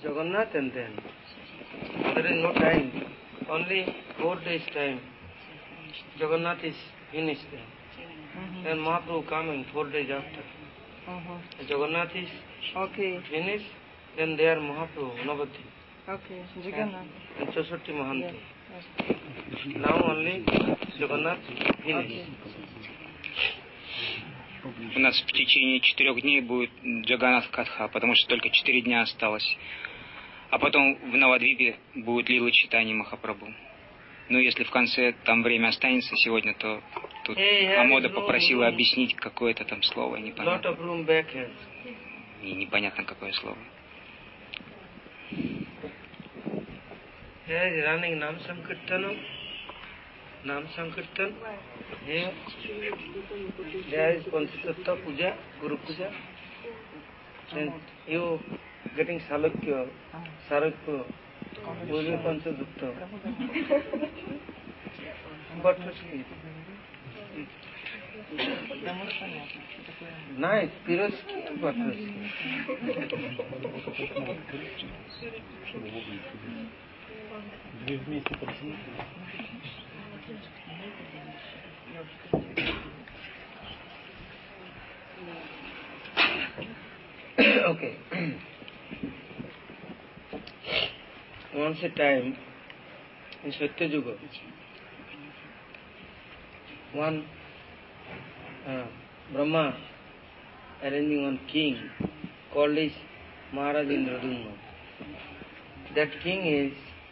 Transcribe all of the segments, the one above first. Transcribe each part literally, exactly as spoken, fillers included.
Jagannath and then there is no time, only four days time. Jagannath is finished then. Mm-hmm. Then Mahaprabhu coming four days after. Mm-hmm. Jagannath is okay. finished, then there Mahaprabhu, Navati. Okay, Jagannath. And Chosoti Mahanti. Yes. Now only Jagannath finished. У нас в течение четырех дней будет Джаганнат Катха, потому что только четыре дня осталось. А потом в Навадвипе будет Лила Чайтанья Махапрабху. Ну, если в конце там время останется сегодня, то тут hey, Амода попросила room. объяснить какое-то там слово, непонятно. И непонятно, какое слово. Here is running Nam Sankirtanam. Nam Sankirtan. Here, there is Panchatattva Puja, Guru Puja. And you getting Salakya, Sarakya, Puja Panchatattva. But to speak. Nice, Piroski, but to Okay. Once a time in Satyayuga, one uh, Brahma arranging one king called is Maharaj Indradumna. That king is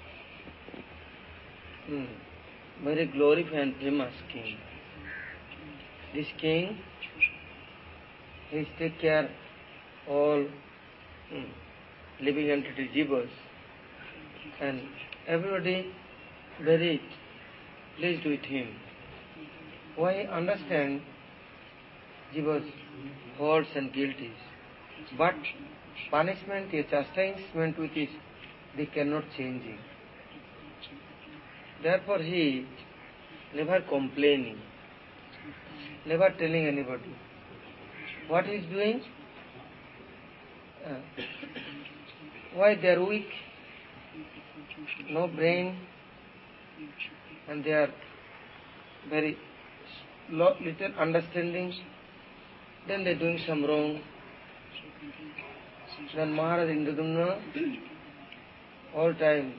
hmm, very glorified and famous king. This king, he take care all hmm, living entity jivas, and everybody very pleased with him. Why understand jivas faults and guilties, but punishment, a chastisement which is they cannot change it. Therefore he never complaining, never telling anybody. What he is doing? Uh, why they are weak, no brain, and they are very lo- little understanding, then they are doing some wrong. Then Maharaj Indradumna all time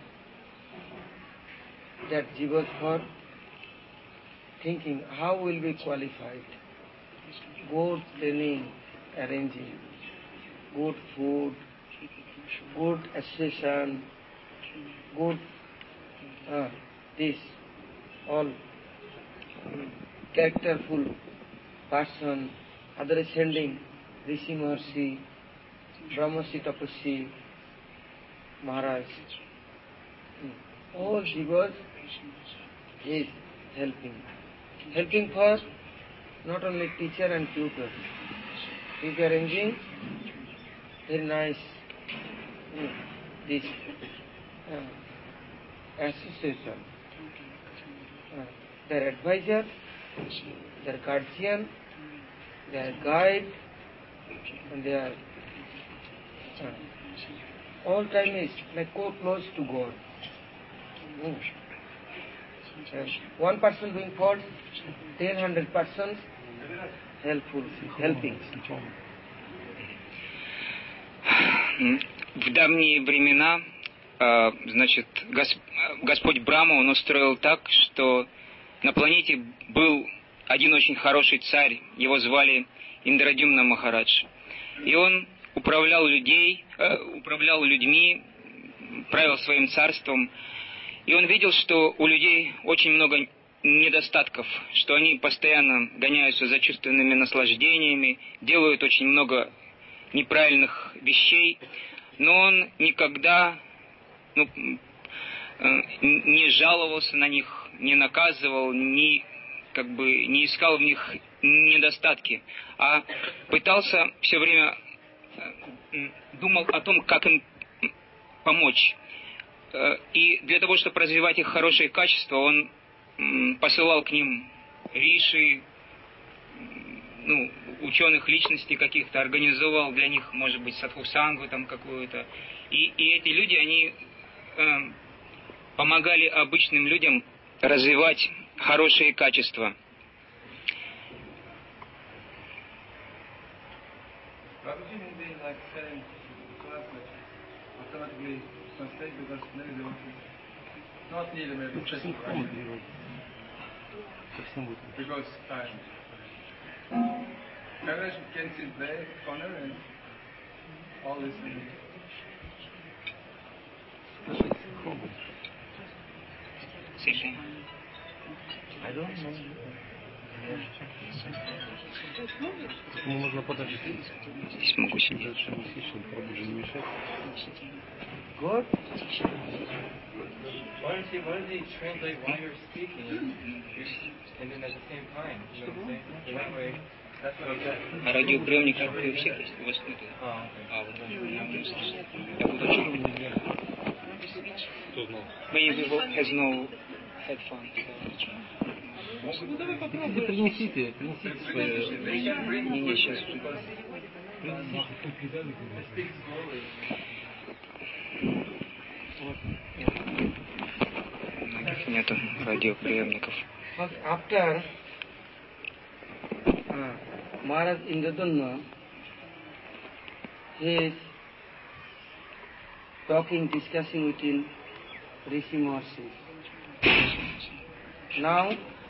that jivas for thinking how will be qualified, good training, arranging, good food, good association, good uh, this, all characterful person, other ascending, Rishi Maharshi, Brahmasi Tapasvi, Maharaj. All jivas is helping. Helping for not only teacher and tutor. He is arranging very nice uh, this uh, association. Uh, their advisor, their guardian, their guide, and their uh, all time is like go close to God. Mm. Uh, one person doing fault, ten hundred persons helpful, helping. В давние времена, значит, Господь Брахма, он устроил так, что на планете был один очень хороший царь, его звали Индрадюмна Махарадж. И он управлял людей, управлял людьми, правил своим царством. И он видел, что у людей очень много недостатков, что они постоянно гоняются за чувственными наслаждениями, делают очень много неправильных вещей, но он никогда ну, не жаловался на них, не наказывал, не, как бы, не искал в них недостатки, а пытался все время думал о том, как им помочь. И для того, чтобы развивать их хорошие качества, он посылал к ним риши, ну, ученых личностей каких-то, организовал для них, может быть, садхусангу там какую-то. И, и эти люди, они э, помогали обычным людям развивать хорошие качества. Not need a maybe just right. Because um, everyone can sit there, corner, and all listening. I don't know. Ему можно подождать. Здесь могу сидеть. Дальше не сидишь, он пробует же не мешать. Good. Why don't you, why don't they translate while you're speaking and then at the same time? You know what I'm saying? So that way, that's what I'm saying. А радиоприемник как и у всех есть? У вас нет? Oh, okay. А, вот я буду читать. Кто знал? Maybe has no headphones. Хотите, принесите, принесите свои... Не, не, сейчас. У многих нету радиоприемников. After uh, Maharaj Indradyumna, he is talking, discussing within Rishi Maharshi. Now,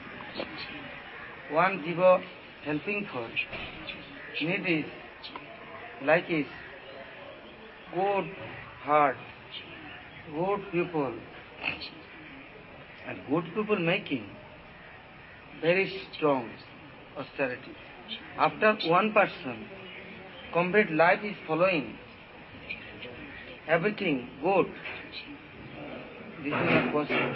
one jiva helping for need is like is good heart, good people, and good people making very strong austerity. After one person, complete life is following, everything good, this is not possible.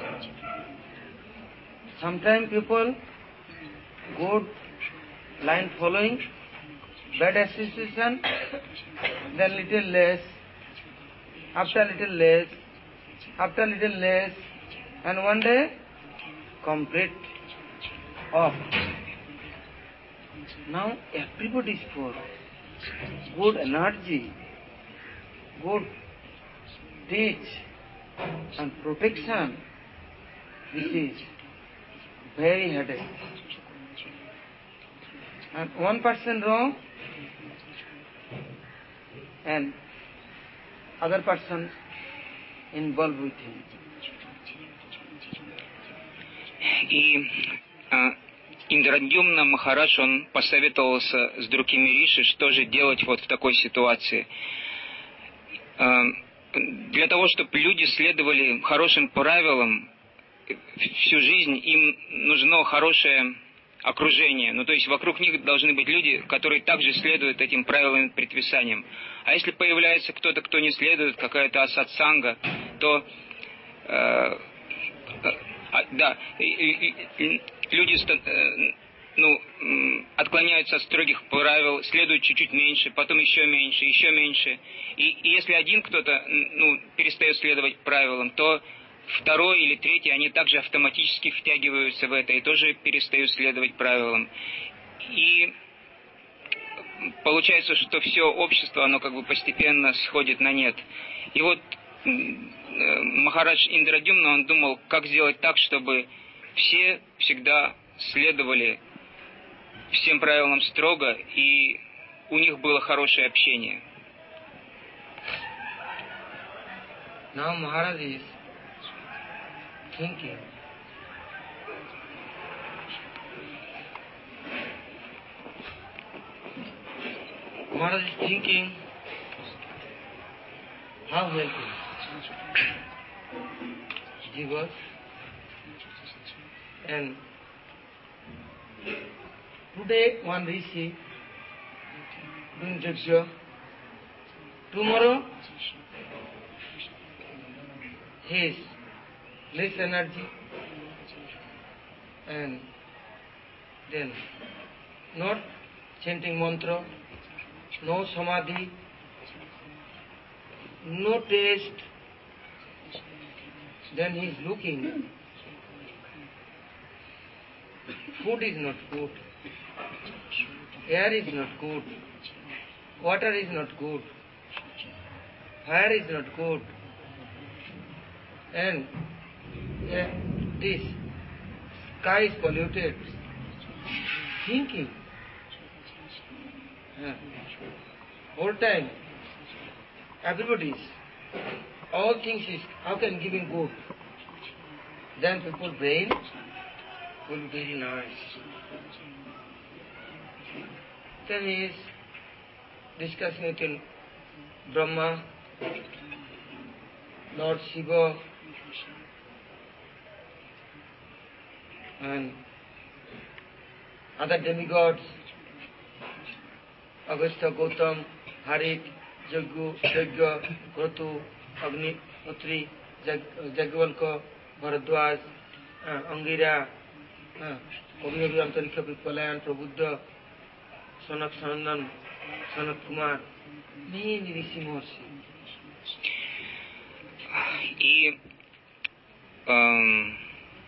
Sometimes people, good line following, bad association, then little less, after little less, after little less, and one day, complete off. Now everybody is full. Good energy, good teach and protection. This is very headache. And one person wrong and other person involved with him. И э, Индрадьюмна Махарадж, он посоветовался с другими риши, что же делать вот в такой ситуации. Э, для того, чтобы люди следовали хорошим правилам всю жизнь, им нужно хорошее окружение. Ну, то есть вокруг них должны быть люди, которые также следуют этим правилам и предписаниям. А если появляется кто-то, кто не следует, какая-то асатсанга, то э, А, да, и, и, и, люди э, ну, отклоняются от строгих правил, следуют чуть-чуть меньше, потом еще меньше, еще меньше. И, и если один кто-то ну, перестает следовать правилам, то второй или третий, они также автоматически втягиваются в это и тоже перестают следовать правилам. И получается, что все общество, оно как бы постепенно сходит на нет. И вот Махарадж Индрадьюмна, он думал, как сделать так, чтобы все всегда следовали всем правилам строго, и у них было хорошее общение. Now Maharaj is thinking, Maharaj is thinking, how helping jivas, and today one rishi doing yajna, tomorrow his less energy, and then not chanting mantra, no samadhi, no taste, then he is looking. Food is not good. air is not good, water is not good, fire is not good, and uh, this sky is polluted. Thinking. Uh, whole time, everybody is, all things is, how can giving good? Then people brain will be very nice. Then he is discussing with Brahma, Lord Shiva, and other demigods, Agastya, Gautam, Harit, Jaggu, Yajna, Kratu, Agni, Utri, Jagvalka, Bharadwaj, uh, Angira, Kavinavi Antarikha Pipalayan, Prabhuddha, Sanak Sanandan, Sanat Kumar, many Rishi Maharishi. И эм,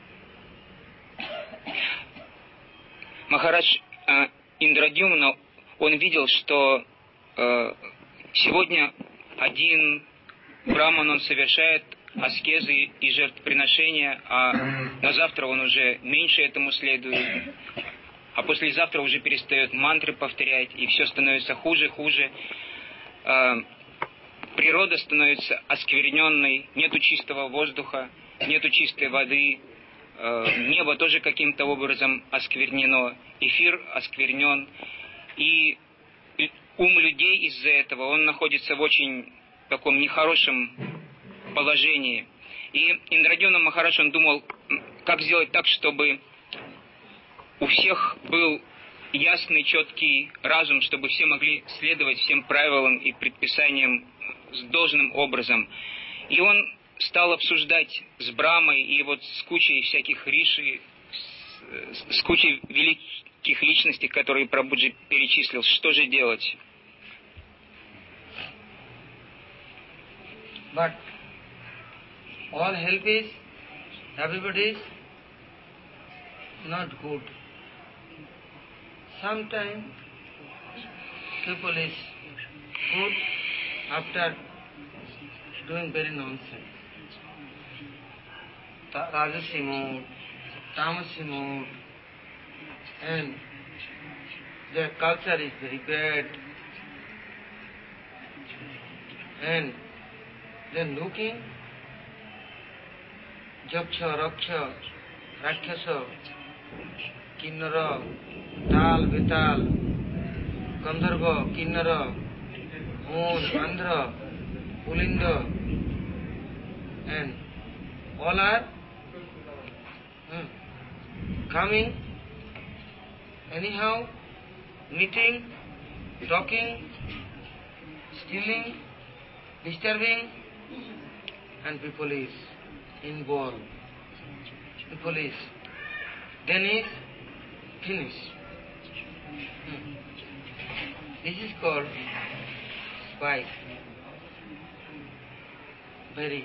Махарадж э, Индрадьюмна, он видел, что э, сегодня один браман, он совершает аскезы и жертвоприношения, а на завтра он уже меньше этому следует, а послезавтра уже перестает мантры повторять, и все становится хуже, хуже. Э, природа становится оскверненной, нету чистого воздуха, нету чистой воды, небо тоже каким-то образом осквернено, эфир осквернен, и ум людей из-за этого, он находится в очень таком нехорошем положении. И Индрадьюмна Махарадж, он думал, как сделать так, чтобы у всех был ясный, четкий разум, чтобы все могли следовать всем правилам и предписаниям с должным образом. И он стал обсуждать с Брамой и вот с кучей всяких риши, с, с кучей великих личностей, которые Прабхуджи перечислил, что же делать. But all help is, everybody is not good. Sometimes people is good after doing very nonsense. Rajasi mood, Tamasi mood, and their culture is very bad. And then looking, Jaksha, Raksha, Rakshasa, Kinnara, Tal, Vital, Gandharva, Kinnara, Moon, Andhra, Pulinda, and all are hmm, coming, anyhow, meeting, talking, stealing, disturbing, and people is involved. People is, then is finished. Hmm. This is called spy. Very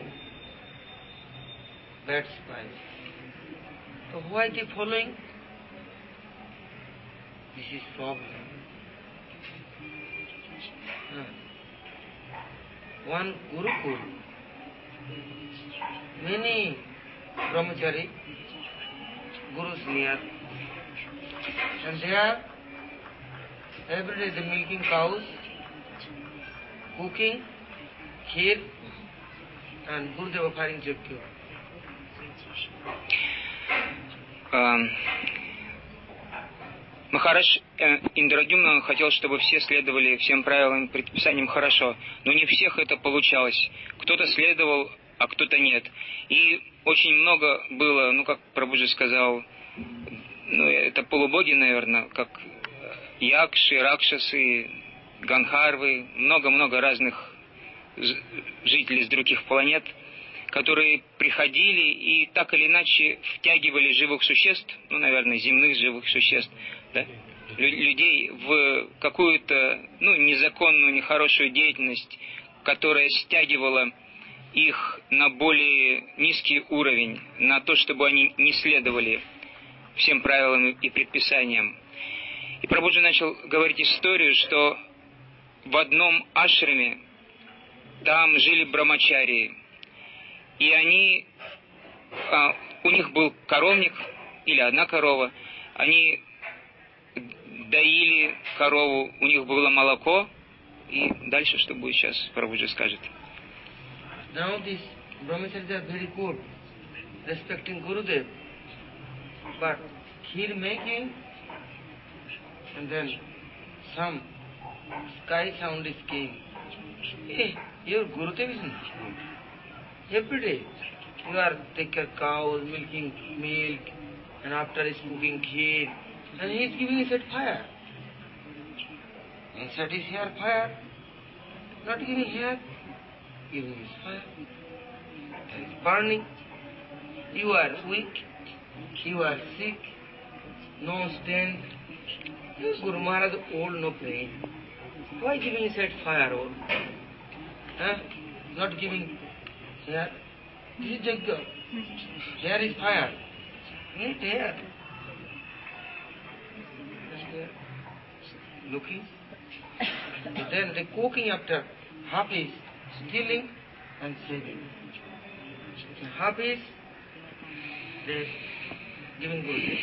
bad spy. So why keep following? This is problem. Hmm. One Gurukul, many brahmachari, gurus near, and they are every day they milking cows, cooking, kheer, and Gurudeva firing Jagya. Махарадж Индрадьюмна хотел, чтобы все следовали всем правилам и предписаниям хорошо, но не всех это получалось. Кто-то следовал, а кто-то нет. И очень много было, ну, как Прабхуджи сказал, ну, это полубоги, наверное, как Якши, Ракшасы, Ганхарвы, много-много разных жителей с других планет, которые приходили и так или иначе втягивали живых существ, ну, наверное, земных живых существ, да, людей в какую-то, ну, незаконную, нехорошую деятельность, которая стягивала их на более низкий уровень, на то, чтобы они не следовали всем правилам и предписаниям. И Прабхуджи начал говорить историю, что в одном ашраме там жили брамачарии, и они, а, у них был коровник или одна корова, они доили корову, у них было молоко, и дальше, что будет сейчас, Прабхуджи скажет. Now these brahmacharis are very good, respecting Gurudev, but kheer making, and then some sky sound is came. Hey, your Gurudev is not. Every day you are taking care of cows, milking milk, and after is cooking kheer, and he is giving us at fire. Inside his hair fire, not giving hair, giving his fire. It is burning. You are weak, you are sick, no strength. Yes, Guru Maharaj old, no pain. Why giving his head fire old? Huh? Not giving hair. This is Jagya. Hair is fire. Need hair. Just there. Looking. And then the cooking after half is stealing and saving. Half is they giving good.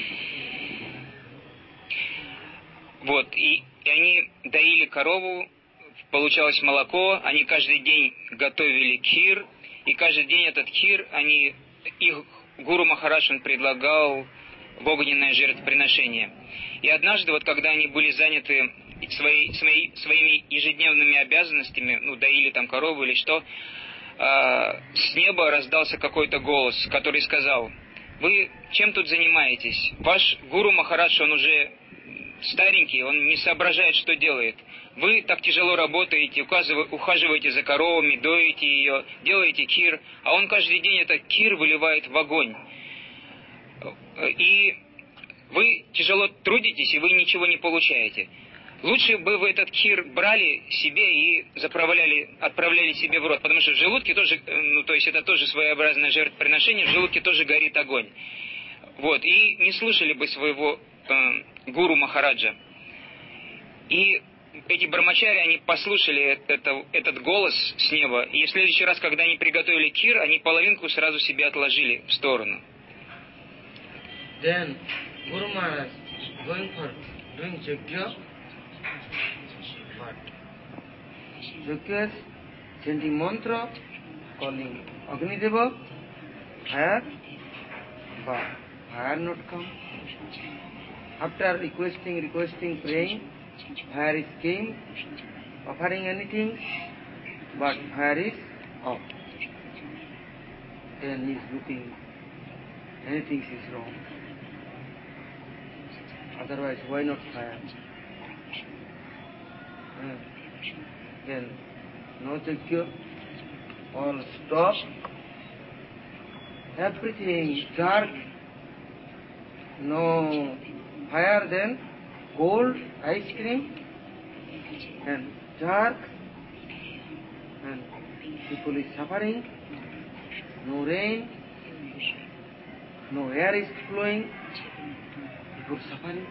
Вот, и, и они доили корову, получалось молоко, они каждый день готовили кхир, и каждый день этот кхир, они, их Гуру Махарадж, он предлагал в огненное жертвоприношение. И однажды, вот когда они были заняты своей, своей, своими ежедневными обязанностями, ну, доили там корову или что, э, с неба раздался какой-то голос, который сказал: «Вы чем тут занимаетесь? Ваш Гуру Махарадж, он уже старенький, он не соображает, что делает. Вы так тяжело работаете, ухаживаете за коровами, доите ее, делаете кир, а он каждый день этот кир выливает в огонь. И вы тяжело трудитесь, и вы ничего не получаете. Лучше бы вы этот кир брали себе и заправляли, отправляли себе в рот, потому что в желудке тоже, ну, то есть это тоже своеобразное жертвоприношение, в желудке тоже горит огонь. Вот, и не слушали бы своего э, Гуру Махараджа. И эти брамачари, они послушали это, этот голос с неба, и в следующий раз, когда они приготовили кир, они половинку сразу себе отложили в сторону. Then Guru Maharaj going for doing yajna, but yajna chanting mantra, calling Agni Deva, fire, but fire not come. After requesting, requesting, praying, fire is came, offering anything, but fire is off. Then he is looking, anything is wrong. Otherwise, why not fire? Uh, then, no yajna, all stop, everything dark, no fire, then cold ice cream, and dark, and people is suffering, no rain, no air is flowing, people suffering.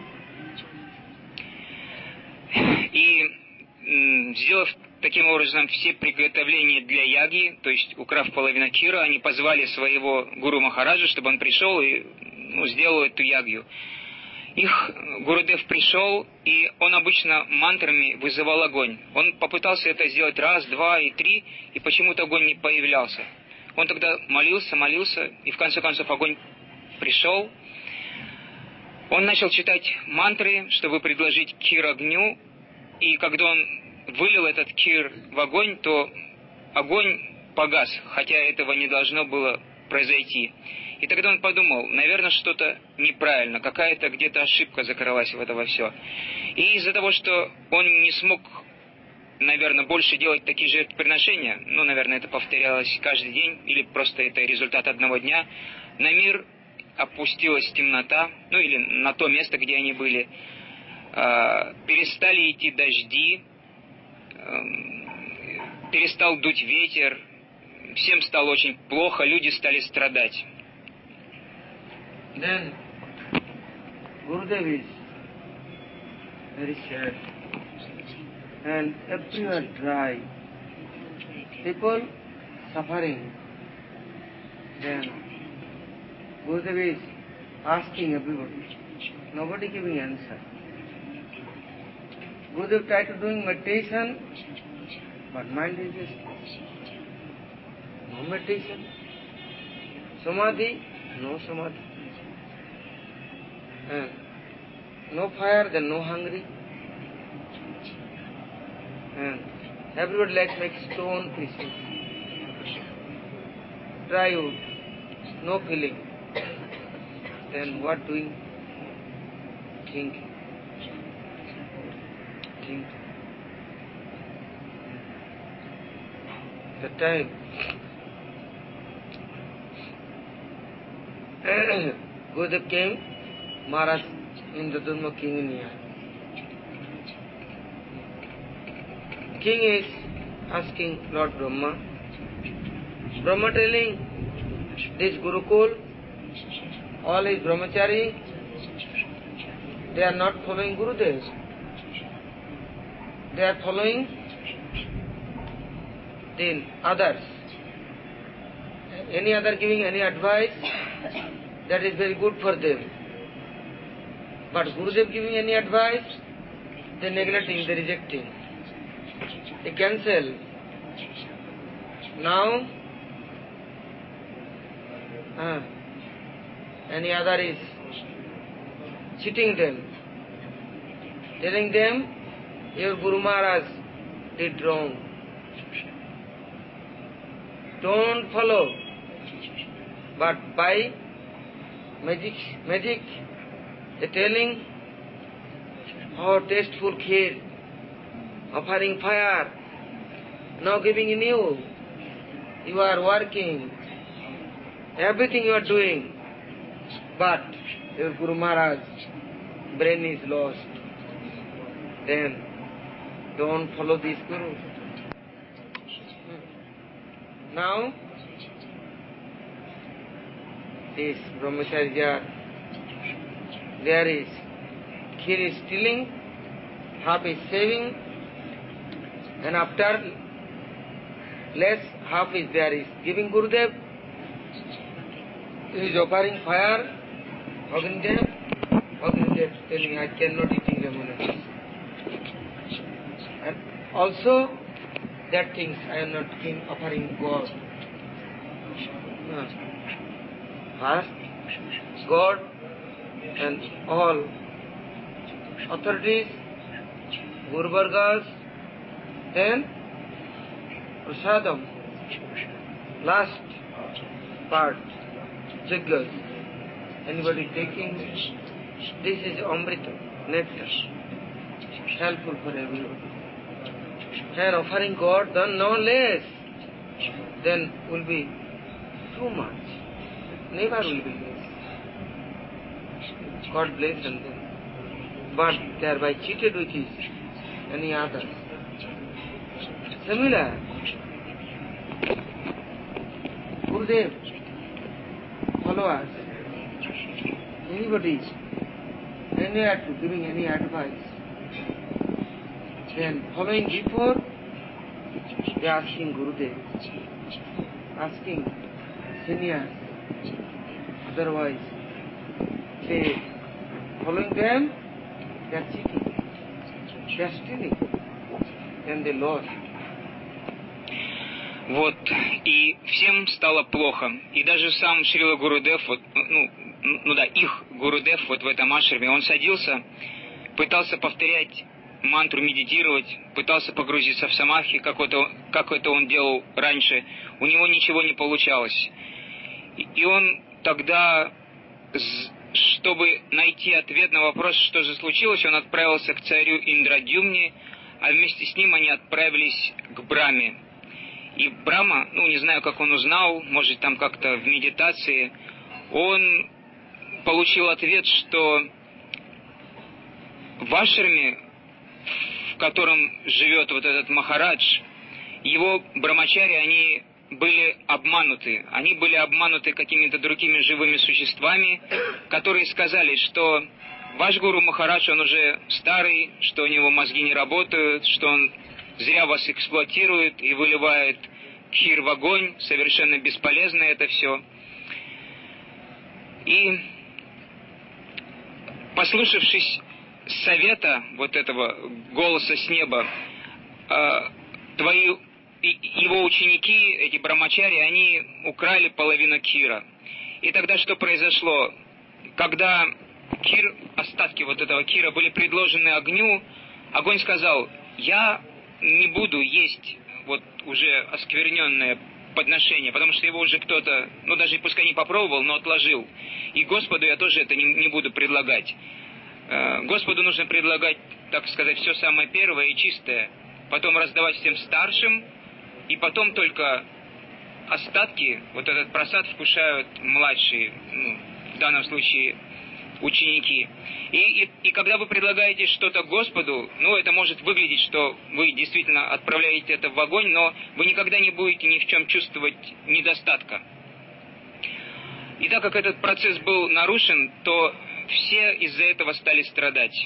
И м, сделав таким образом все приготовления для яги, то есть украв половину кира, они позвали своего Гуру Махараджа, чтобы он пришел и ну, сделал эту ягью. Их Гурудев пришел, и он обычно мантрами вызывал огонь. Он попытался это сделать раз, два и три, и почему-то огонь не появлялся. Он тогда молился, молился, и в конце концов огонь пришел. Он начал читать мантры, чтобы предложить кир огню, и когда он вылил этот кир в огонь, то огонь погас, хотя этого не должно было произойти. И тогда он подумал, наверное, что-то неправильно, какая-то где-то ошибка закрылась в это во все. И из-за того, что он не смог, наверное, больше делать такие жертвоприношения, ну, наверное, это повторялось каждый день, или просто это результат одного дня, на мир опустилась темнота, ну, или на то место, где они были, э, перестали идти дожди, э, перестал дуть ветер, всем стало очень плохо, люди стали страдать. Then Gurudev is very sad. And everywhere dry. People suffering. Then Gurudev is asking everybody. Nobody giving answer. Gurudev tried to doing meditation, but mind is restless. No meditation. Samadhi, no samadhi. And no fire, then no hungry. And everybody likes make stone pieces. Dry wood, no feeling. Then what doing? Think. Think. The time Gurudev came, Maharaj Indradumna king in here. King is asking Lord Brahma. Brahma telling this Gurukul, all is brahmachari, they are not following Gurudev. They are following then others. Any other giving any advice, that is very good for them. But Gurudev giving any advice, they neglecting, they rejecting. They cancel. Now, uh, any other is cheating them, telling them, your Guru Maharaj did wrong. Don't follow. But by magic, magic, they telling, oh, tasteful kheer, offering fire, now giving in you. You are working, everything you are doing, but your Guru Maharaj brain is lost. Then don't follow this Guru. Now this brahmacharya, there is kheer is stealing, half is saving, and after less half is there is giving Gurudev. He is offering fire, Agnidev, Agnidev telling, I cannot eat lemonade. And also that things I am not king offering God. First, God and all authorities, Guru Vargas, then Prasadam, last part, Jaggas. Anybody taking, this is Amrita, nectar, helpful for everybody. And offering God, then no less, then will be too much. Never will be less. God bless them. But thereby cheated with his any other. Similar, Gurudev, followers, anybody, any to giving any advice, then following before, they are asking Gurudev, asking seniors, otherwise they following them, they are cheating, they are stealing, then they lost. Вот, и всем стало плохо. И даже сам Шрила Гурудев, вот, ну, ну да, их Гурудев вот в этом ашраме, он садился, пытался повторять мантру, медитировать, пытался погрузиться в самадхи, как это, как это он делал раньше. У него ничего не получалось. И он тогда, чтобы найти ответ на вопрос, что же случилось, он отправился к царю Индрадюмне, а вместе с ним они отправились к Брахме. И Брахма, ну не знаю, как он узнал, может там как-то в медитации, он получил ответ, что в ашраме, в котором живет вот этот Махарадж, его брахмачари, они были обмануты. Они были обмануты какими-то другими живыми существами, которые сказали, что ваш гуру Махарадж, он уже старый, что у него мозги не работают, что он зря вас эксплуатирует и выливает кхир в огонь, совершенно бесполезно это все. И, послушавшись совета вот этого голоса с неба, твои, его ученики, эти брамачари, они украли половину кхира. И тогда что произошло? Когда кхир, остатки вот этого кхира были предложены огню, огонь сказал: я не буду есть вот уже оскверненное подношение, потому что его уже кто-то, ну даже пускай не попробовал, но отложил. И Господу я тоже это не, не буду предлагать. Господу нужно предлагать, так сказать, все самое первое и чистое, потом раздавать всем старшим, и потом только остатки, вот этот просад вкушают младшие, ну, в данном случае ученики. И, и, и когда вы предлагаете что-то Господу, ну, это может выглядеть, что вы действительно отправляете это в огонь, но вы никогда не будете ни в чем чувствовать недостатка. И так как этот процесс был нарушен, то все из-за этого стали страдать.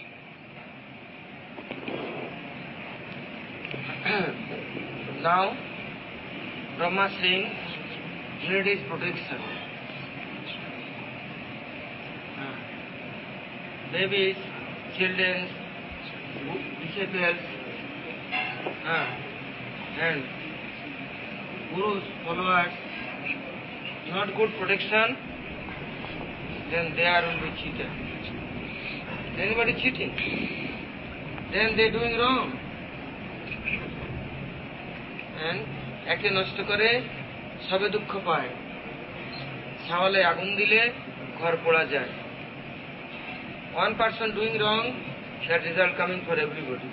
Now, Brahma saying, need is protection. Babies, children, disciples, uh, and Guru's followers, not good protection, then they are only cheated. Anybody cheating, then they doing wrong. And একে নষ্ট করে সবে দুঃখ পায়, ছাওয়ালে আগুন দিলে ঘর পোড়া যায়. One person doing wrong, that result coming for everybody.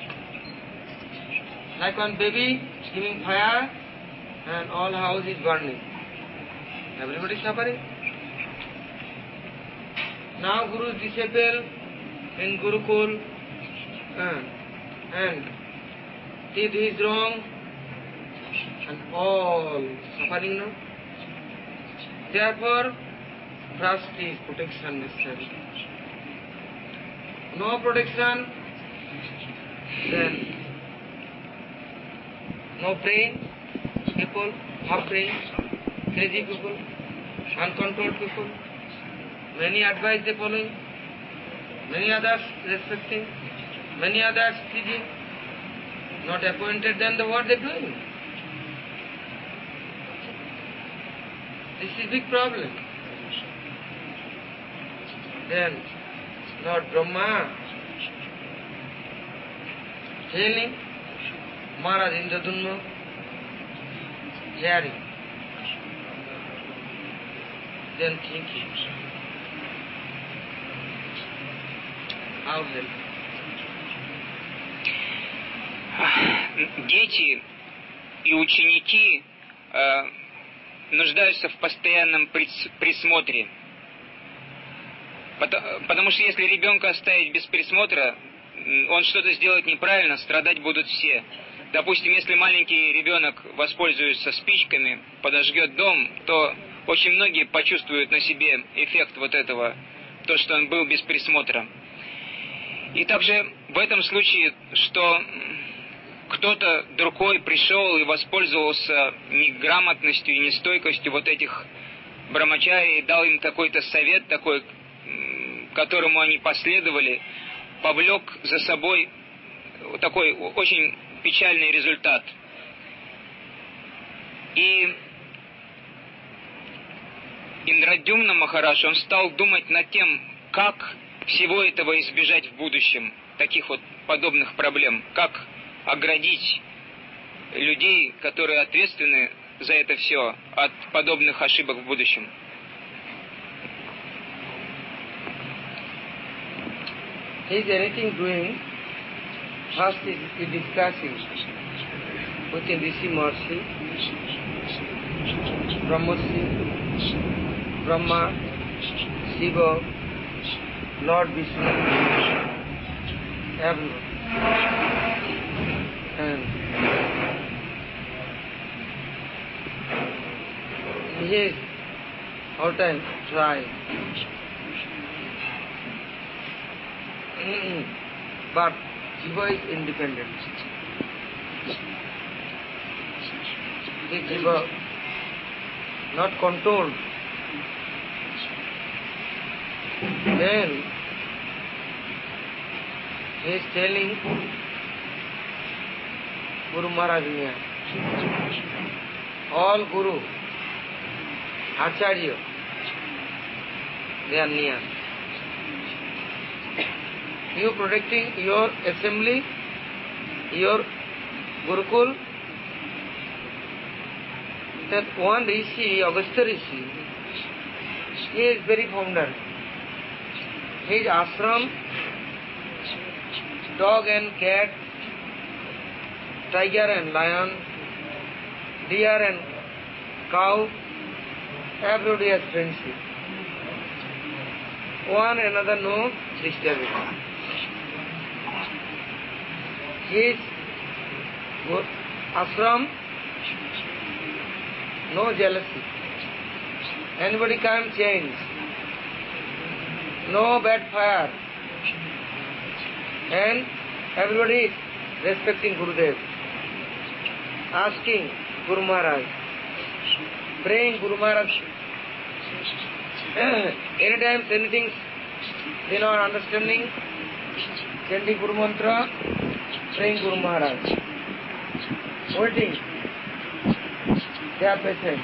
Like one baby giving fire and all house is burning. Everybody suffering. Now Guru's disciple in Gurukul uh, and did his wrong and all suffering now. Therefore, first is protection necessary. No protection, then no praying people, half praying, crazy people, uncontrolled people, many advice they following, many others respecting, many others pleasing, not appointed, then the what they doing? This is big problem. Then Lord Brahma telling Maharaj Indradumna, hearing, then thinking, how help? Дети и ученики э, нуждаются в постоянном присмотре. Потому что если ребенка оставить без присмотра, он что-то сделает неправильно, страдать будут все. Допустим, если маленький ребенок воспользуется спичками, подожгет дом, то очень многие почувствуют на себе эффект вот этого, то, что он был без присмотра. И также в этом случае, что кто-то другой пришел и воспользовался неграмотностью и нестойкостью вот этих брамачари, дал им какой-то совет такой, которому они последовали, повлек за собой такой очень печальный результат. И Индрадюмна Махарадж, он стал думать над тем, как всего этого избежать в будущем, таких вот подобных проблем, как оградить людей, которые ответственны за это все, от подобных ошибок в будущем. He is anything doing, first is he discussing within Rishi Maharishi, Brahmarshi, Brahma, Shiva, Lord Vishnu, everyone. And he is all time trying but Jiva is independent. The Jiva not controlled. Then he is telling Guru Maharaj near. All Guru, Acharya, they are near. You protecting your assembly, your Gurukul, that one Rishi, Agastya Rishi, he is very founder. His ashram, dog and cat, tiger and lion, deer and cow, everybody has friendship. One another no disturbance. His ashram, no jealousy. Anybody can change. No bad fire. And everybody is respecting Gurudev. Asking Guru Maharaj. Praying Guru Maharaj. Anytime anything they not understanding, chanting Guru Mantra, praying Guru Maharaj. Waiting. They are patient.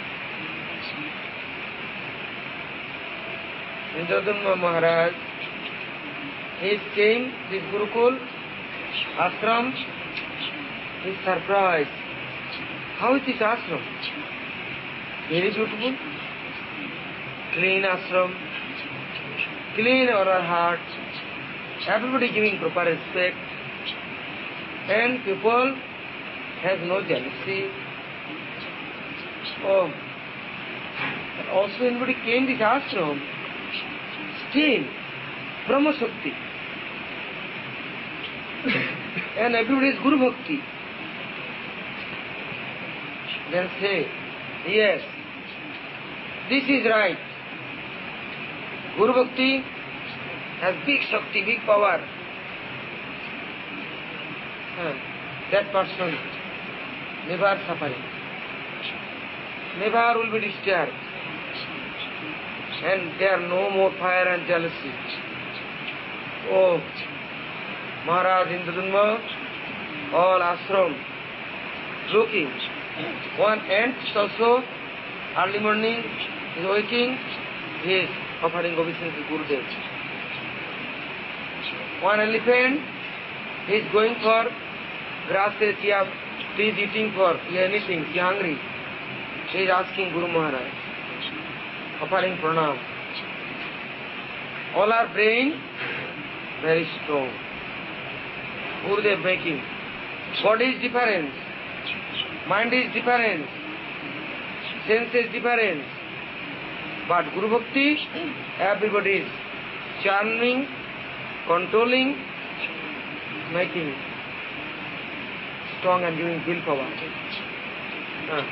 Indradumna Maharaj, he came, this Gurukul, ashram, he is surprised. How is this ashram? Very beautiful. Clean ashram, clean our heart, everybody giving proper respect, and people have no jealousy. Oh, and also anybody came this ashram, still Brahma Shakti, and everybody is Guru Bhakti. Then say, yes, this is right. Guru Bhakti has big Shakti, big power. Uh, that person never suffering, never will be disturbed, and there no more fire and jealousy. Oh, Maharaj Indradumna, all ashram, looking. One ant is also early morning is waking, he is offering obeisance to Gurudev. One elephant is going for grasses, he is eating for anything, he is hungry. He is asking Guru Maharaj, offering pranam. All are brain very strong. Gurudev making. Body is different, mind is different, sense is different. But Guru Bhakti, everybody is charming, controlling, making strong and giving willpower. Uh.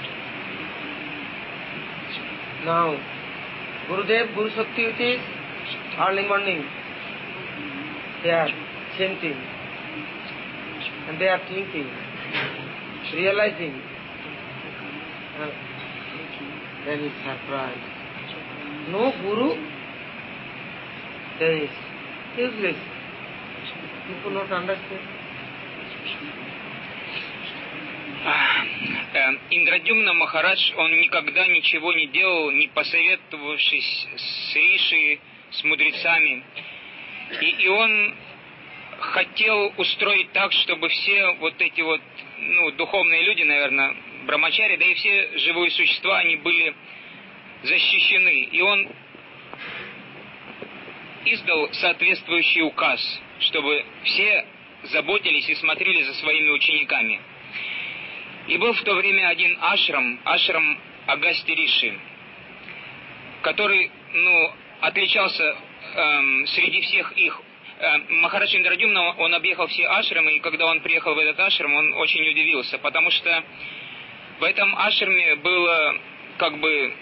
Now, Gurudev, Guru Shakti, which is early morning, they are chanting and they are thinking, realizing, uh, then is surprised. No Guru, there is useless. People not understand. Индрадюмна Махарадж, он никогда ничего не делал, не посоветовавшись с риши, с мудрецами. И, и он хотел устроить так, чтобы все вот эти вот, ну, духовные люди, наверное, брамачари, да и все живые существа, они были защищены. И он издал соответствующий указ, чтобы все заботились и смотрели за своими учениками. И был в то время один ашрам, ашрам Агастья Риши, который, ну, отличался эм, среди всех их. Э, Махарадж Индрадюмна, он объехал все ашрамы, и когда он приехал в этот ашрам, он очень удивился, потому что в этом ашраме было как бы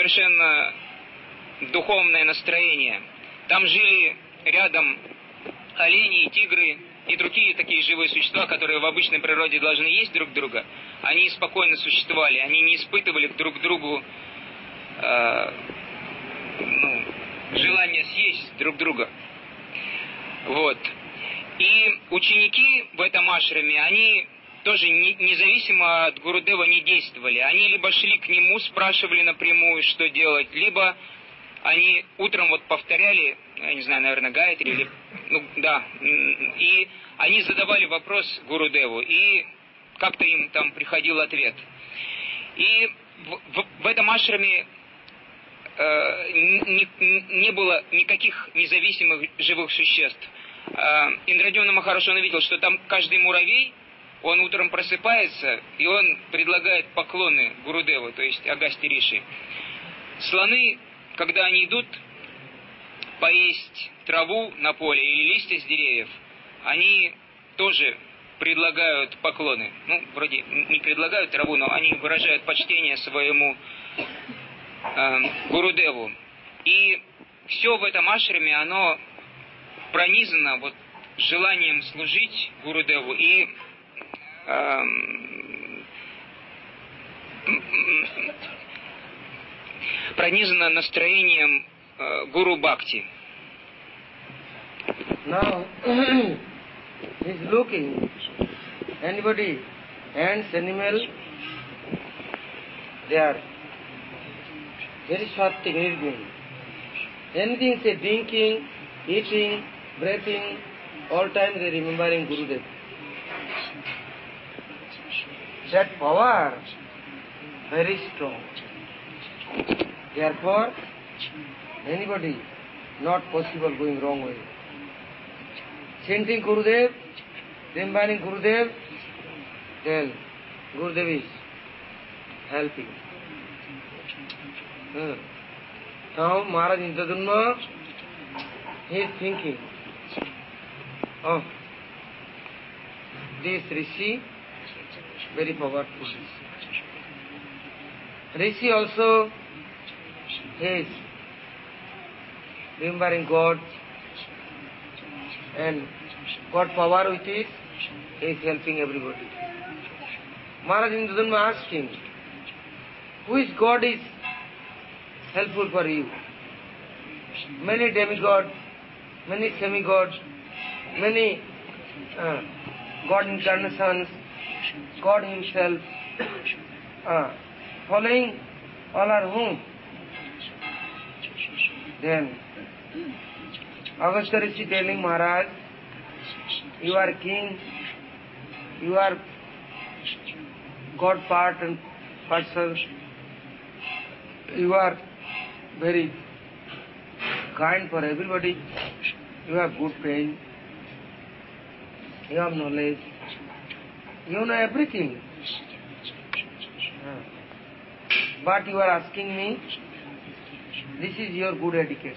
совершенно духовное настроение. Там жили рядом олени, и тигры, и другие такие живые существа, которые в обычной природе должны есть друг друга, они спокойно существовали, они не испытывали друг к другу э, ну, желание съесть друг друга. Вот. И ученики в этом ашраме, они тоже не, независимо от Гурудева не действовали. Они либо шли к нему, спрашивали напрямую, что делать, либо они утром вот повторяли, я не знаю, наверное, Гайатри, или, ну, да, и они задавали вопрос Гурудеву, и как-то им там приходил ответ. И в, в, в этом ашраме э, не, не было никаких независимых живых существ. Э, Индрадьюмна Махарадж, он видел, что там каждый муравей, он утром просыпается, и он предлагает поклоны Гурудеву, то есть Агасти Риши. Слоны, когда они идут поесть траву на поле или листья с деревьев, они тоже предлагают поклоны. Ну, вроде не предлагают траву, но они выражают почтение своему э, Гурудеву. И все в этом ашраме, оно пронизано вот желанием служить Гурудеву и э, пронизано настроением э, Гуру Бхакти. Now, he's looking, anybody, ants, animal, they are very sattvic, nirgun. Anything say drinking, eating, breathing, all time they remembering Gurudev. That power very strong. Therefore, anybody not possible going wrong way. Chanting Gurudev, remembering Gurudev, then Gurudev is helping. Hmm. Now Maharaj Indradyumna, he is thinking, oh, this Rishi, very powerful. Rishi also is remembering God and God power with it is helping everybody. Maharaj Indradyumna asked him, which God is helpful for you? Many demigods, many semi-gods, many uh, God incarnations, God himself, uh, following all are whom? Then Agastya Rishi telling Maharaj, you are king, you are God part and person, you are very kind for everybody, you have good pain, you have knowledge, you know everything. But you are asking me, this is your good etiquette.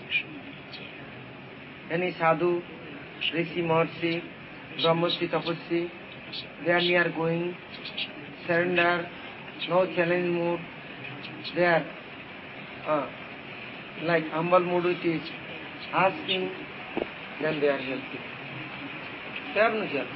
Any sadhu, rishi, maharishi, brahmasi, tapasvi, they are near going, surrender, no challenge mood, they are uh, like humble mood it is, asking, then they are helping. They have no challenge.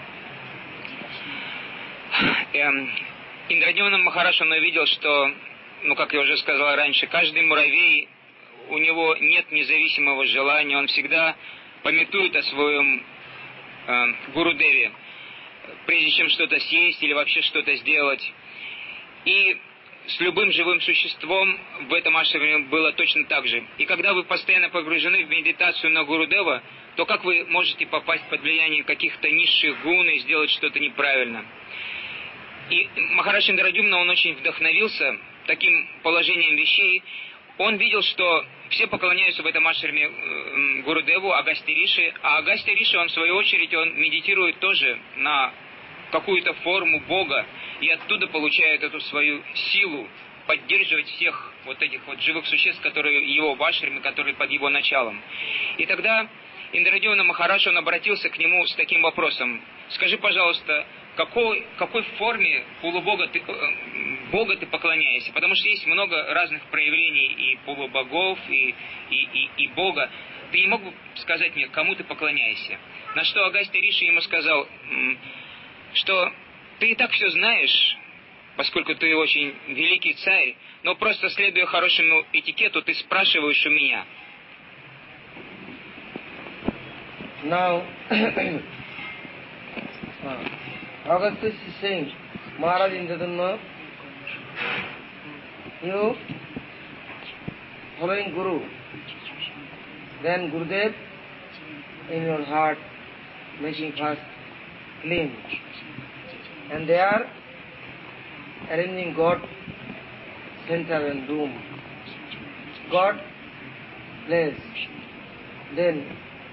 Эм, Индрадьюмна Махарадж, он увидел, что, ну, как я уже сказал раньше, каждый муравей, у него нет независимого желания, он всегда памятует о своем э, Гурудеве, прежде чем что-то съесть или вообще что-то сделать. И с любым живым существом в этом ашраме было точно так же. И когда вы постоянно погружены в медитацию на Гурудева, то как вы можете попасть под влияние каких-то низших гун и сделать что-то неправильно? И Махарадж Индрадьюмна, он очень вдохновился таким положением вещей. Он видел, что все поклоняются в этом ашраме э, Гурудеву, Агасти Риши, а Агасти Риши, он в свою очередь, он медитирует тоже на какую-то форму Бога, и оттуда получает эту свою силу поддерживать всех вот этих вот живых существ, которые его в ашраме, которые под его началом. И тогда Индрадьюмна Махарадж, он обратился к нему с таким вопросом: скажи, пожалуйста, какой, какой форме полубога ты, Бога ты поклоняешься? Потому что есть много разных проявлений и полубогов, и, и, и, и Бога. Ты не мог бы сказать мне, кому ты поклоняешься? На что Агастья Риши ему сказал, что ты и так все знаешь, поскольку ты очень великий царь, но просто следуя хорошему этикету, ты спрашиваешь у меня. Now, Augustus is saying, Maharaj Indradyumna, you following Guru, then Gurudev in your heart making first clean, and they are arranging God center and room, God place, then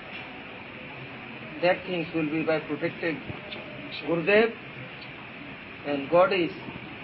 that things will be by protecting Gurudev, and God is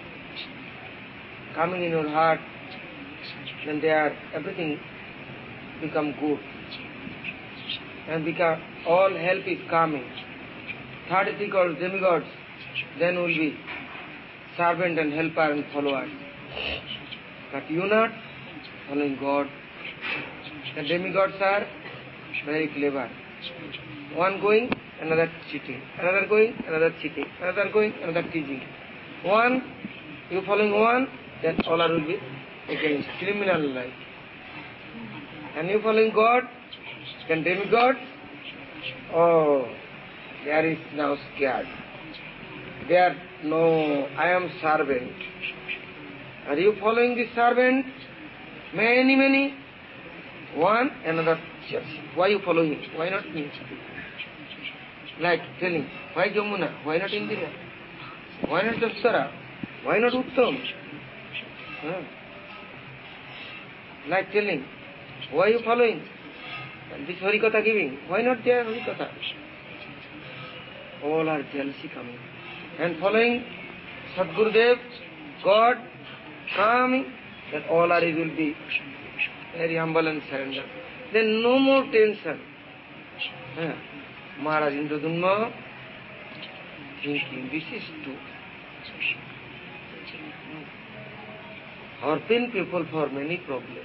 coming in your heart, then they are, everything become good, and become, all help is coming. thirty-three called demigods, then will be servant and helper and followers. But you not following God. The demigods are very clever. One going, another cheating. Another going, another cheating. Another going, another teasing. One, you following one, then all are will be against criminal life. And you following God, then demigods, oh, there is now scared. There, no, I am servant. Are you following the servant? Many, many. One, another church. Why you following? Why not me? Like telling, why Jamuna? Why not Indira? Why not Japsara? Why not Uttam? Huh? Like telling, why you following? And this Harikatha giving, why not their Harikatha? All are jealousy coming. And following Sadgurudev, God, coming, then all are will be very humble and surrender. Then no more tension. Huh? Maharaj Indradyumna thinking, this is true. Our pain people for many problems.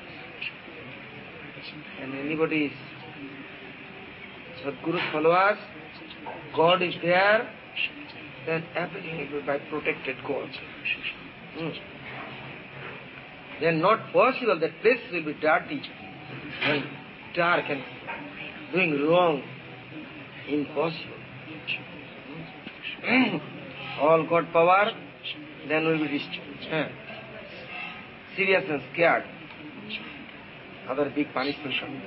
And anybody is Sadguru's followers, God is there, then everything will be by protected God. Hmm. Then not possible, that place will be dirty and dark and doing wrong. Impossible. All God power, then will be destroyed. Serious and scared. Other big punishment coming.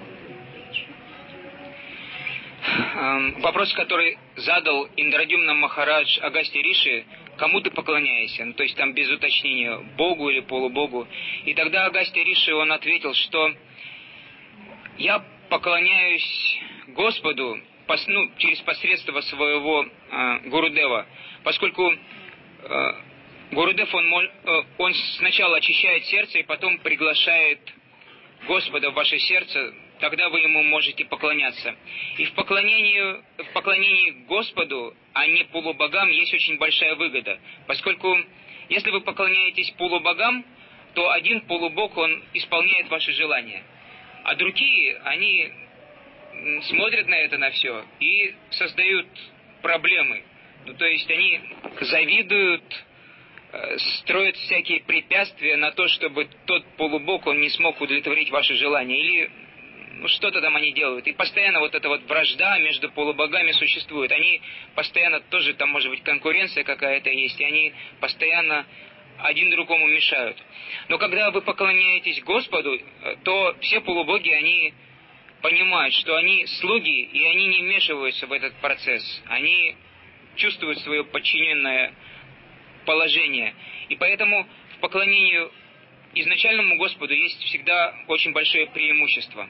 Вопрос, который задал Индрадюмна Махарадж Агастья Риши, кому ты поклоняешься? Ну, то есть там без уточнения, Богу или полубогу. И тогда Агастья Риши, он ответил, что я поклоняюсь Господу, ну, через посредство своего э, Гурудева, поскольку э, Гурудев, он, э, он сначала очищает сердце и потом приглашает Господа в ваше сердце, тогда вы ему можете поклоняться. И в поклонении, в поклонении Господу, а не полубогам, есть очень большая выгода, поскольку если вы поклоняетесь полубогам, то один полубог, он исполняет ваши желания, а другие, они смотрят на это, на все, и создают проблемы. Ну, то есть они завидуют, строят всякие препятствия на то, чтобы тот полубог, он не смог удовлетворить ваши желания. Или ну, что-то там они делают. И постоянно вот эта вот вражда между полубогами существует. Они постоянно тоже, там может быть конкуренция какая-то есть, и они постоянно один другому мешают. Но когда вы поклоняетесь Господу, то все полубоги, они понимают, что они слуги, и они не вмешиваются в этот процесс. Они чувствуют свое подчиненное положение. И поэтому в поклонении изначальному Господу есть всегда очень большое преимущество.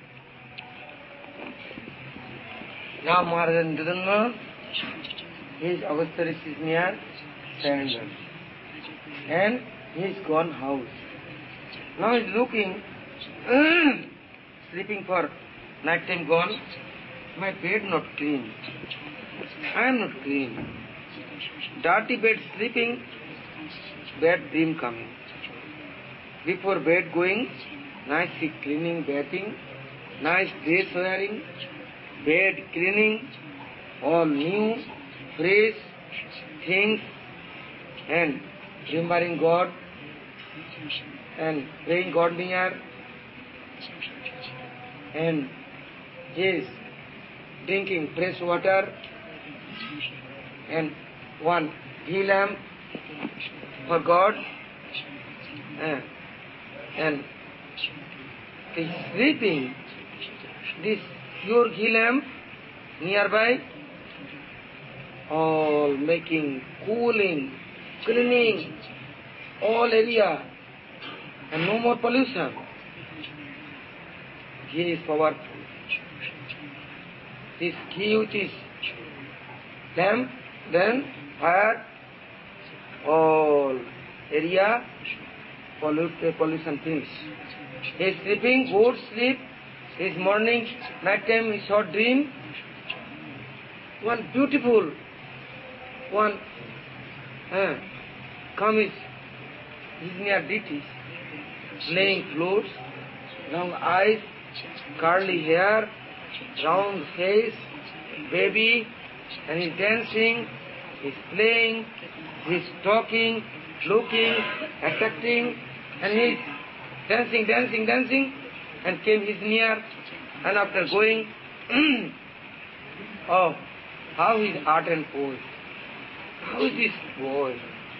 Now Maharaj Indradyumna, his Agastya Rishi is near surrender. And he is gone house. Now he is looking, sleeping for night time gone. My bed not clean. I am not clean. Dirty bed sleeping, bad dream coming. Before bed going, nicely cleaning, bathing, nice dress wearing, bed cleaning, all new, fresh things and remembering God and praying God near and yes, drinking fresh water and one ghee lamp for God uh, and is sleeping this pure ghee lamp nearby, all making, cooling, cleaning all area and no more pollution. Ghee is powerful. This ghee which is lamp, then fire, all area pollute, pollution things. He is sleeping, good sleep, his morning, night time, his short dream. One beautiful, one uh, comes, his near deities, playing flutes, long eyes, curly hair, round face, baby, and he's dancing, he's playing, he's talking, looking, attracting, and he's dancing, dancing, dancing, and came his near, and after going, oh, how is art and pose? How is this boy?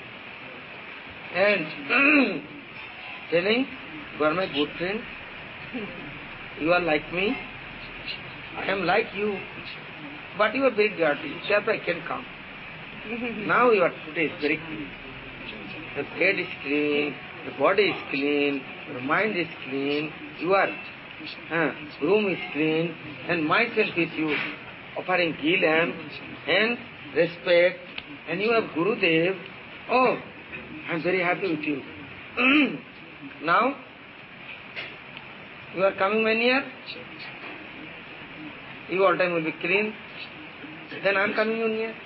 And telling, you are my good friend, you are like me, I am like you, but you are very dirty, therefore I can come. Now your today is very clean. The bed is clean, the body is clean, your mind is clean, your uh, room is clean, and myself with you, offering ghee lamp and respect, and you have Gurudev. Oh, I am very happy with you. Now, you are coming my near, you all time will be clean, then I am coming you near.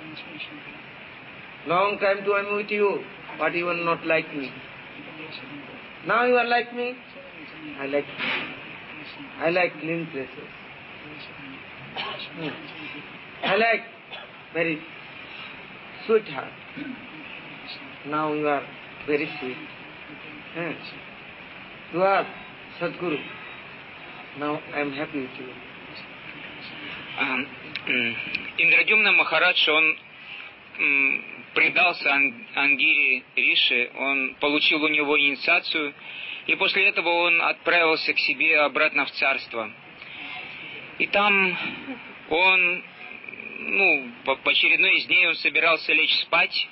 Long time to I am with you, but you are not like me. Now you are like me, I like you. I like clean places. Hmm. I like very sweetheart. Now you are very sweet. Hmm. You are Sadguru. Now I am happy with you. Индрадюмна Махарадж, он м, предался Ан- Ангире Риши, он получил у него инициацию, и после этого он отправился к себе обратно в царство. И там он, ну, по, по очередной из дней он собирался лечь спать,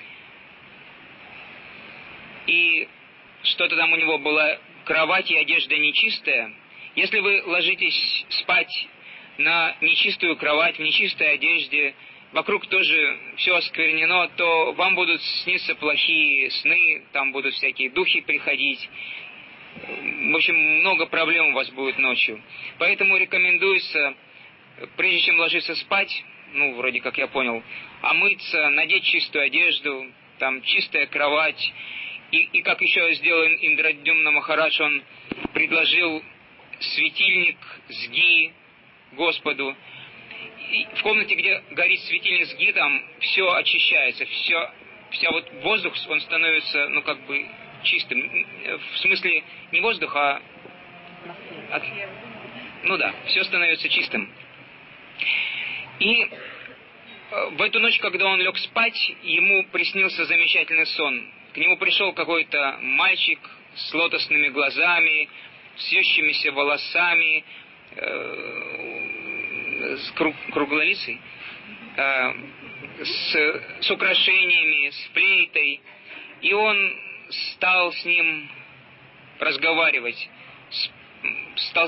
и что-то там у него была кровать и одежда нечистая. Если вы ложитесь спать на нечистую кровать, в нечистой одежде, вокруг тоже все осквернено, то вам будут сниться плохие сны, там будут всякие духи приходить. В общем, много проблем у вас будет ночью. Поэтому рекомендуется, прежде чем ложиться спать, ну, вроде как я понял, омыться, надеть чистую одежду, там чистая кровать. И, и как еще сделал Индрадюмна Махарадж, он предложил светильник с ги Господу. И в комнате, где горит светильник с ги, там все очищается, все, вся вот воздух, он становится, ну, как бы чистым. В смысле, не воздух, а... От, ну да, все становится чистым. И в эту ночь, когда он лег спать, ему приснился замечательный сон. К нему пришел какой-то мальчик с лотосными глазами, с вьющимися волосами, э, с круг, круглолицей, э, с, с украшениями, с флейтой. И он стал с ним разговаривать, стал,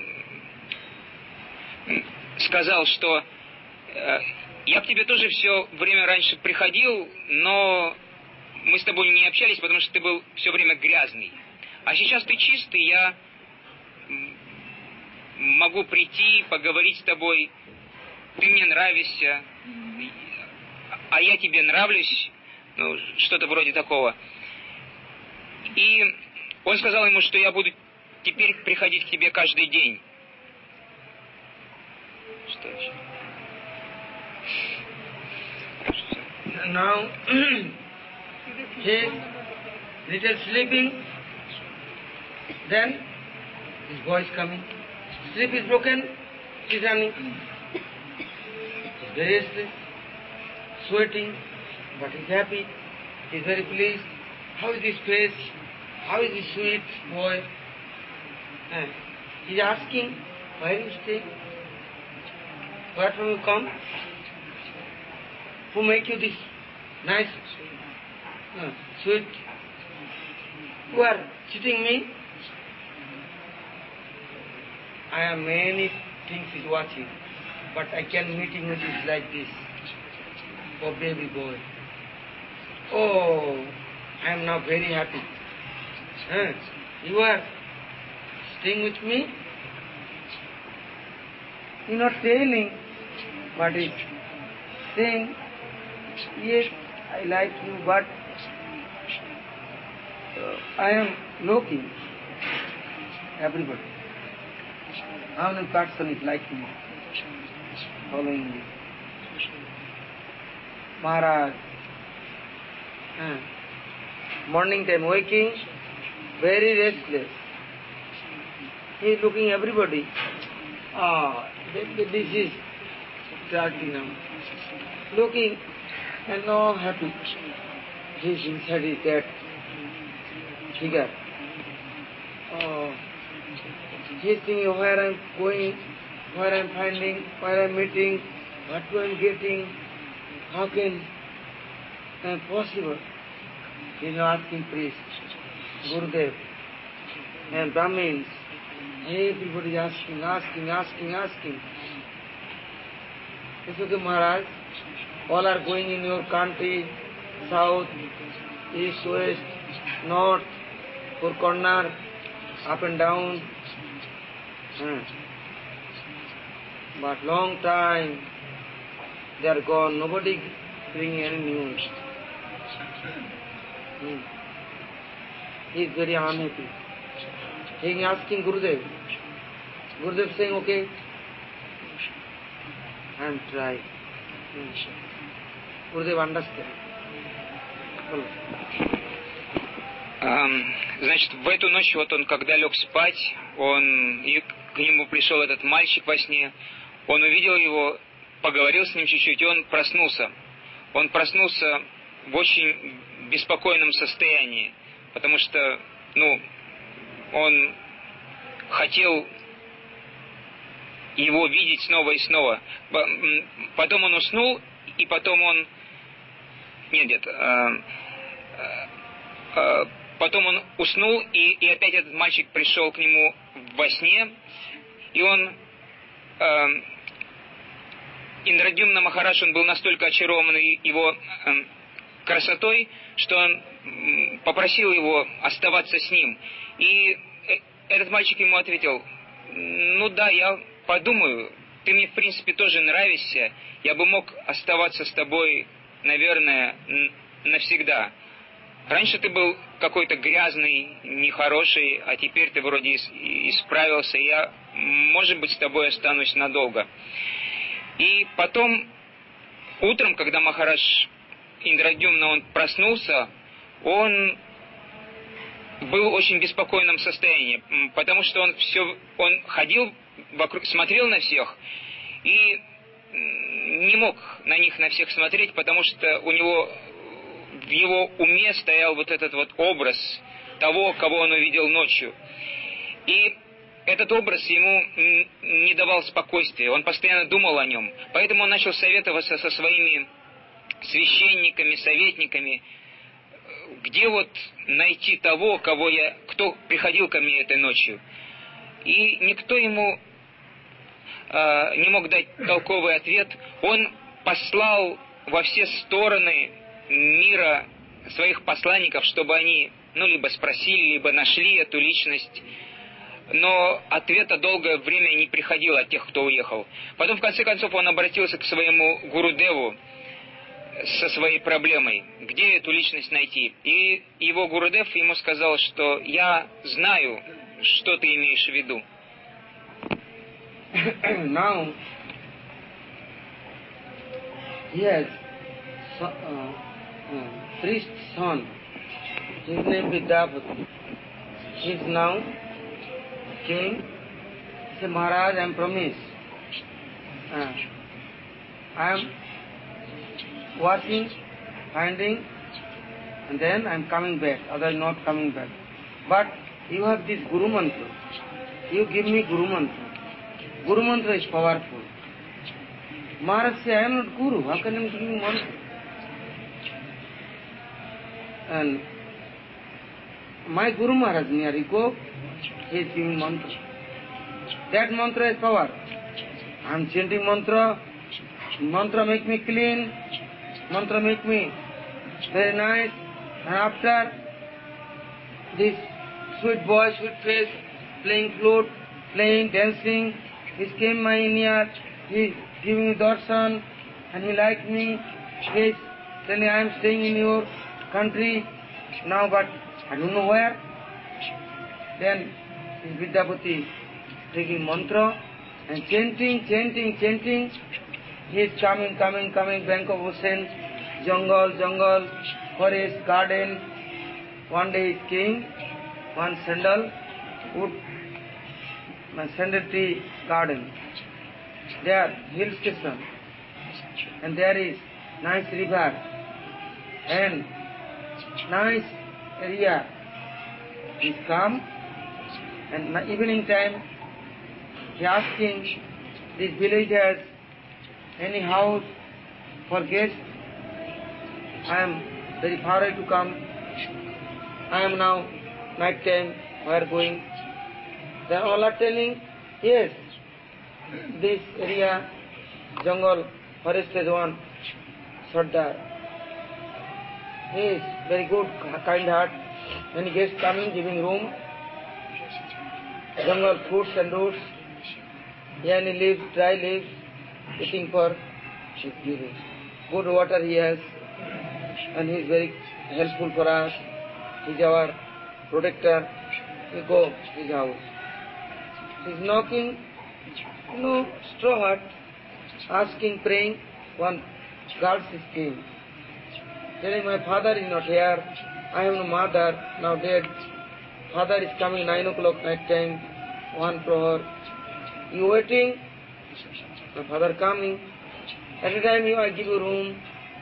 сказал, что э, я к тебе тоже все время раньше приходил, но мы с тобой не общались, потому что ты был все время грязный. А сейчас ты чистый, я могу прийти, поговорить с тобой, ты мне нравишься, а я тебе нравлюсь, ну, что-то вроде такого. И он сказал ему, что я буду теперь приходить к тебе каждый день. Что еще? Now he is little sleeping, then his voice coming. Sleep is broken, he is running. He's very restless, sweating, but he's happy, he's very pleased. How is his face? How is this sweet boy? And he's asking, where you stay? Where from you come? Who make you this nice, uh, sweet? Who are cheating me? I have many things is watching, but I can meeting with this like this. Oh, baby boy. Oh, I am now very happy. Huh? You are staying with me? You are not telling, but it's saying, yes, I like you, but uh, I am looking. Everybody. How many person is liking me, following me? Maharaj. Uh, morning time waking, very restless. He is looking everybody. Ah, this is starting now. Looking and now happy. His inside is that figure. Oh, he is thinking where I am going, where I am finding, where I am meeting, what I am getting, how can uh, possible. He is now asking priest, Gurudev, and Brahmins. Everybody is asking, asking, asking, asking. It's okay, Maharaj. All are going in your country, south, east, west, north, four corner, up and down. Hmm. But long time they are gone. Nobody bring any news. Hmm. He is very unhappy. He is asking Gurudev. Gurudev saying, okay, I am trying. Hmm. Gurudev understand. Follow. Значит, в эту ночь, вот он, когда лег спать, он, и к нему пришел этот мальчик во сне, он увидел его, поговорил с ним чуть-чуть, и он проснулся. Он проснулся в очень беспокойном состоянии, потому что, ну, он хотел его видеть снова и снова. Потом он уснул, и потом он... Нет, нет... А... А... Потом он уснул, и, и опять этот мальчик пришел к нему во сне, и он... Э, Индрадюмна Махарадж, он был настолько очарован его э, красотой, что он э, попросил его оставаться с ним. И э, этот мальчик ему ответил, ну да, я подумаю, ты мне в принципе тоже нравишься, я бы мог оставаться с тобой, наверное, навсегда. Раньше ты был какой-то грязный, нехороший, а теперь ты вроде исправился, и я, может быть, с тобой останусь надолго. И потом, утром, когда Махарадж Индрадюмна, он проснулся, он был в очень беспокойном состоянии, потому что он все, он ходил вокруг, смотрел на всех и не мог на них на всех смотреть, потому что у него в его уме стоял вот этот вот образ того, кого он увидел ночью. И этот образ ему не давал спокойствия, он постоянно думал о нем. Поэтому он начал советоваться со своими священниками, советниками, где вот найти того, кого я, кто приходил ко мне этой ночью. И никто ему э, не мог дать толковый ответ. Он послал во все стороны мира своих посланников, чтобы они, ну, либо спросили, либо нашли эту личность. Но ответа долгое время не приходило от тех, кто уехал. Потом, в конце концов, он обратился к своему Гурудеву со своей проблемой, где эту личность найти. И его Гурудев ему сказал, что я знаю, что ты имеешь в виду. Now, he has so, uh, uh, priest's son. His name Vidyapati. He is now king. He said, Maharaj, I am promised. Uh, I am watching, finding, and then I am coming back. Otherwise not coming back. But you have this Guru Mantra. You give me Guru Mantra. Guru Mantra is powerful. Maharaj said, I am not Guru. How can I give you mantra? And my Guru Maharaj, near you go, he is giving mantra. That mantra is power. I am chanting mantra. Mantra make me clean. Mantra make me very nice. And after this sweet boy, sweet face, playing flute, playing, dancing, he came my ear, he giving me darshan, and he liked me. He is telling, I am staying in your country now, but I don't know where. Then Vidyapati taking mantra and chanting, chanting, chanting. He is coming, coming, coming, bank of ocean, jungle, jungle, forest, garden. One day he came, one sandal, wood, my sandal tree garden. There, hill station. And there is nice river and nice area. He come and evening time he asking these villagers any house for guests. I am very far away to come. I am now night time, we are going. They all are telling, yes, this area, jungle, forest is one, Sardar. He is very good, kind heart. When guests coming, giving room, jungle, fruits and roots, any leaves, dry leaves, eating for, he is giving. Good water he has, and he is very helpful for us. He is our protector. We go to his house. He is knocking, no straw hut, asking, praying. One girl came, telling, my father is not here. I have no mother, now dead. Father is coming nine o'clock night time, one prohar. You waiting? My father coming. Every time you, I give you room.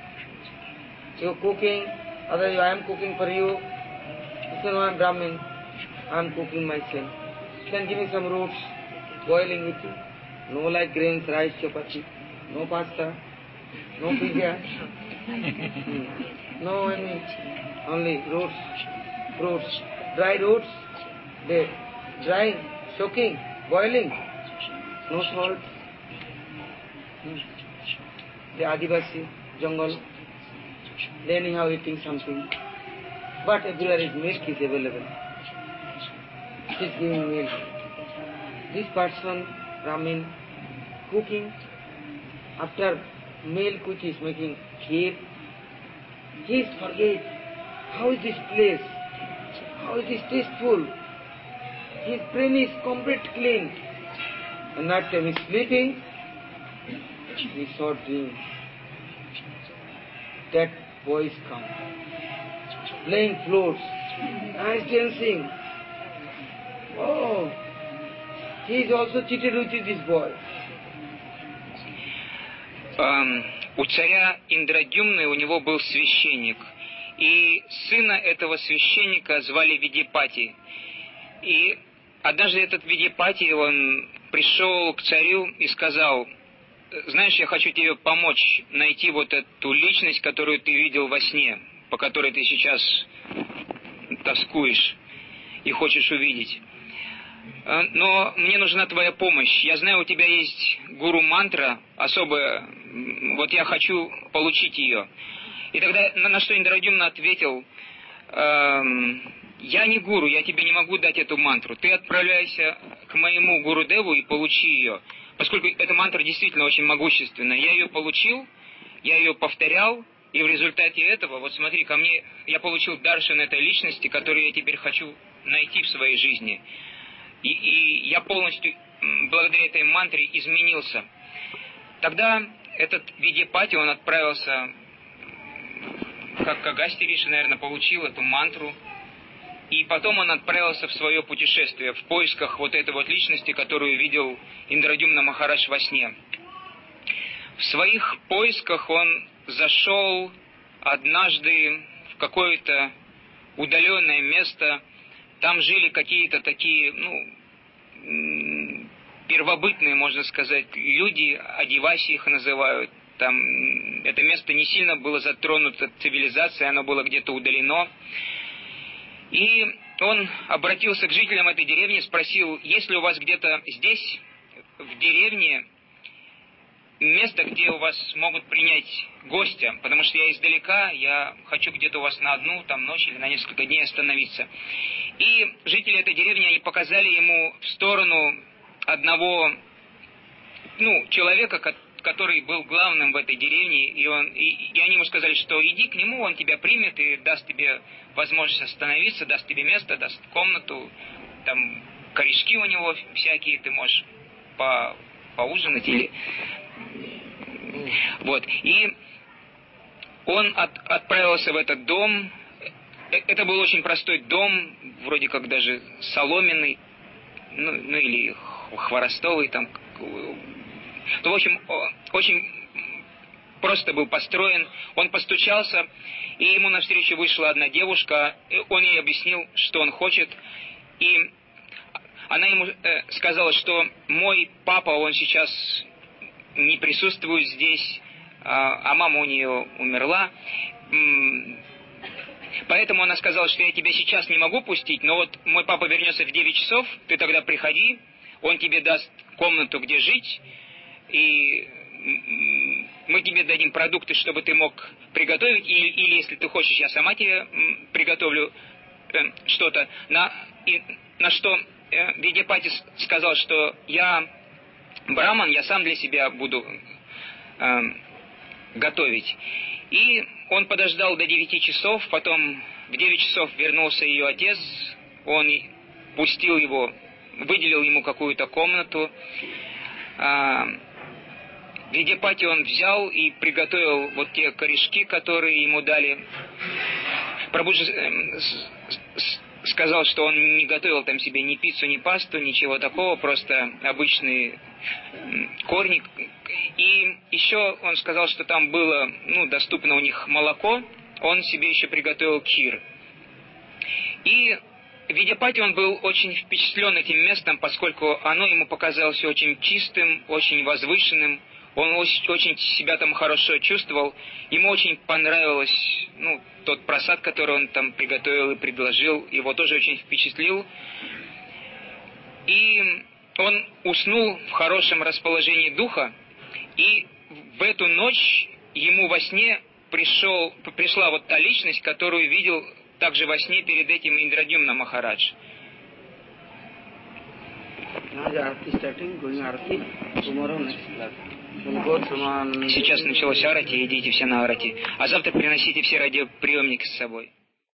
You cooking. Otherwise I am cooking for you. You say, no, I am Brahmin. I am cooking myself. Then give me some roots, boiling with you. No like grains, rice, chapati. No pasta. No pizza. hmm. No, I mean, only roots, fruits. Dry roots, they drying, soaking, boiling. No salt. Hmm. The Adivasi, jungle. They anyhow eating something. But everywhere is milk is available. It is giving milk. This person, Brahmin, cooking, after milk which is making kheer, he is forget, how is this place? How is this tasteful? His brain is complete clean. And night time he is sleeping, he saw dream. That boys come, playing flutes, nice dancing. Oh, he is also cheated with this boy. Um, у царя Индрадюмны у него был священник, и сына этого священника звали Видипати. И однажды этот Видипати, он пришел к царю и сказал, знаешь, я хочу тебе помочь найти вот эту личность, которую ты видел во сне, по которой ты сейчас тоскуешь и хочешь увидеть. Но мне нужна твоя помощь. Я знаю, у тебя есть гуру-мантра особая, вот я хочу получить ее. И тогда на, на что Индрадюмна ответил, эм, я не гуру, я тебе не могу дать эту мантру. Ты отправляйся к моему гуру-деву и получи ее. Поскольку эта мантра действительно очень могущественная. Я ее получил, я ее повторял, и в результате этого, вот смотри, ко мне, я получил даршан этой личности, которую я теперь хочу найти в своей жизни. И, и я полностью благодаря этой мантре изменился. Тогда этот Видьяпати, он отправился, как Агастья Риши, наверное, получил эту мантру, и потом он отправился в свое путешествие в поисках вот этой вот личности, которую видел Индрадюмна Махарадж во сне. В своих поисках он зашел однажды в какое-то удаленное место. Там жили какие-то такие, ну, первобытные, можно сказать, люди, адиваси их называют. Там это место не сильно было затронуто цивилизацией, оно было где-то удалено. И он обратился к жителям этой деревни и спросил, есть ли у вас где-то здесь, в деревне, место, где у вас могут принять гостя, потому что я издалека, я хочу где-то у вас на одну там ночь или на несколько дней остановиться. И жители этой деревни, они показали ему в сторону одного, ну, человека, который был главным в этой деревне, и, он, и, и они ему сказали, что иди к нему, он тебя примет и даст тебе возможность остановиться, даст тебе место, даст комнату, там корешки у него всякие, ты можешь по, поужинать или... Вот. И он от, отправился в этот дом. Это был очень простой дом, вроде как даже соломенный, ну, ну или хворостовый там. Ну, в общем, очень просто был построен. Он постучался, и ему навстречу вышла одна девушка. Он ей объяснил, что он хочет. И она ему э, сказала, что мой папа, он сейчас не присутствует здесь, а, а мама у нее умерла. Поэтому она сказала, что я тебя сейчас не могу пустить, но вот мой папа вернется в девять часов, ты тогда приходи, он тебе даст комнату, где жить, и мы тебе дадим продукты, чтобы ты мог приготовить, или, или если ты хочешь, я сама тебе приготовлю э, что-то. На, и, на что э, Видьяпати сказал, что я браман, я сам для себя буду э, готовить. И он подождал до девяти часов, потом в девять часов вернулся ее отец, он пустил его, выделил ему какую-то комнату. Э, Видьяпати он взял и приготовил вот те корешки, которые ему дали. Прабхуджи э, сказал, что он не готовил там себе ни пиццу, ни пасту, ничего такого, просто обычные корни. И еще он сказал, что там было, ну, доступно у них молоко, он себе еще приготовил кхир. И Видьяпати он был очень впечатлен этим местом, поскольку оно ему показалось очень чистым, очень возвышенным. Он очень себя там хорошо чувствовал. Ему очень понравилось, ну, тот просад, который он там приготовил и предложил. Его тоже очень впечатлил. И он уснул в хорошем расположении духа. И в эту ночь ему во сне пришел, пришла вот та личность, которую видел также во сне перед этим Индрадюмна Махарадж. Сейчас началось арати, идите все на арати. А завтра приносите все радиоприемники с собой.